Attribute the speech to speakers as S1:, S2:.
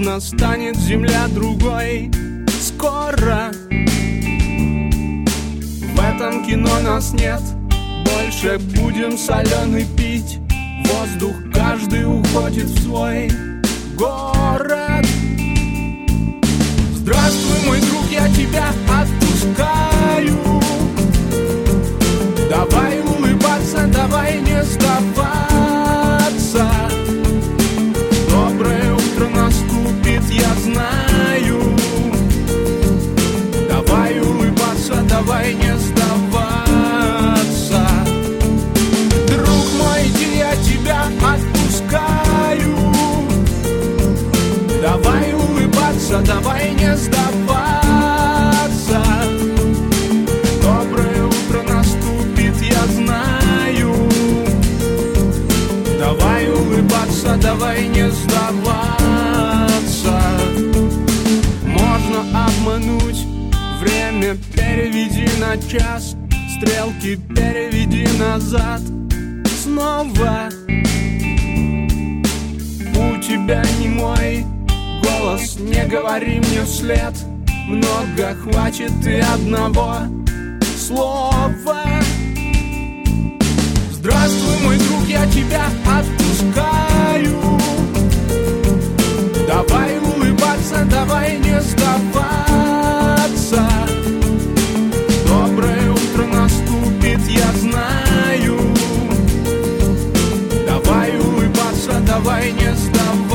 S1: настанет земля другой. Скоро в этом кино нас нет. Больше будем соленый пить. Воздух каждый уходит в свой город. Здравствуй, мой друг, я тебя отпускаю. Давай улыбаться, давай не сдаваться. Доброе утро наступит, я знаю. Давай улыбаться, давай не сдаваться. Друг мой, иди, я тебя отпускаю. Давай улыбаться, давай не сдаваться. Доброе утро наступит, я знаю. Давай улыбаться, давай не сдаваться. Можно обмануть время, переведи на час. Стрелки переведи назад. Снова у тебя не мой голос, не говори мне вслед. Много хватит и одного слова. Здравствуй, мой друг, я тебя отпускаю. Давай улыбаться, давай не сдаваться. Доброе утро наступит, я знаю. Давай улыбаться, давай не сдаваться.